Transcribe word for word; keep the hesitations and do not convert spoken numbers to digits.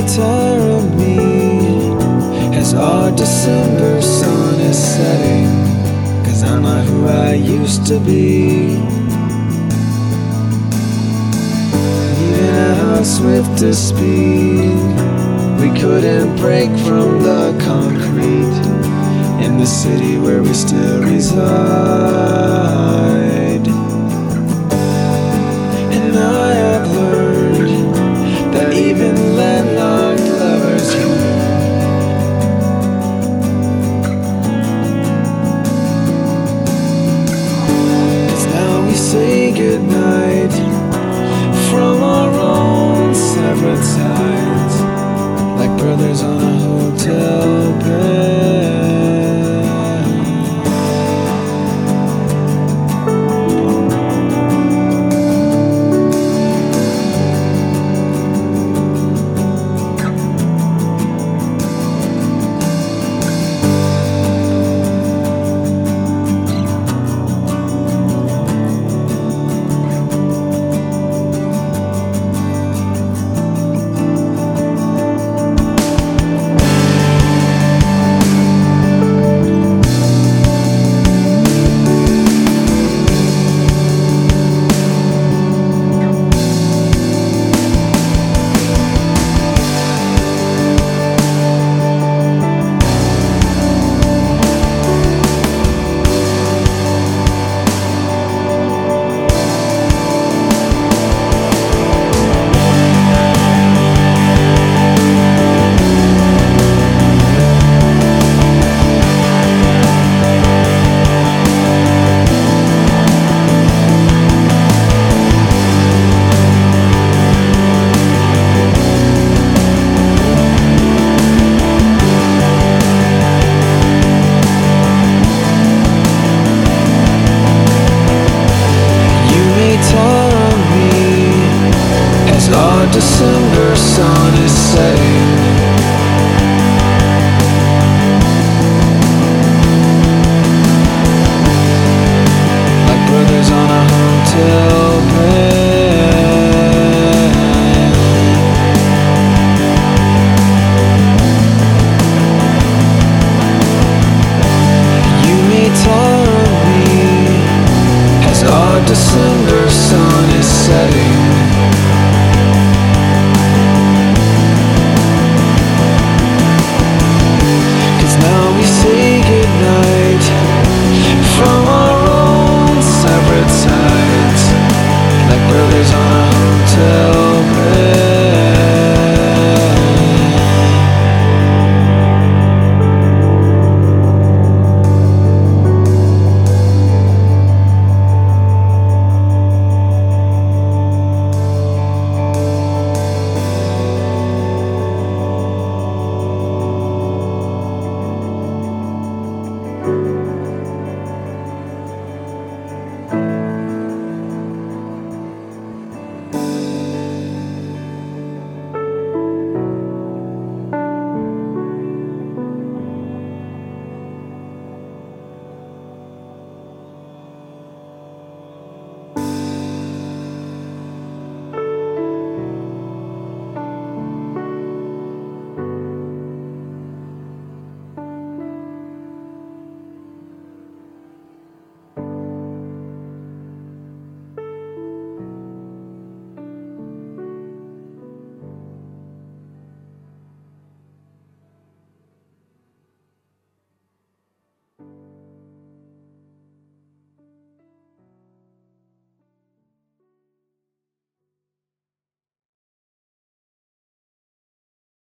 tire of me as our December sun is setting, 'cause I'm not who I used to be. Even at our swiftest speed, we couldn't break from the concrete in the city where we still reside. And I have learned that even landlocked lovers yearn. As now we say goodnight from our own separate sides, like brothers on a hotel bed. Our December sun is setting, like brothers on a hotel bed. You may tire of me as our December sun is setting,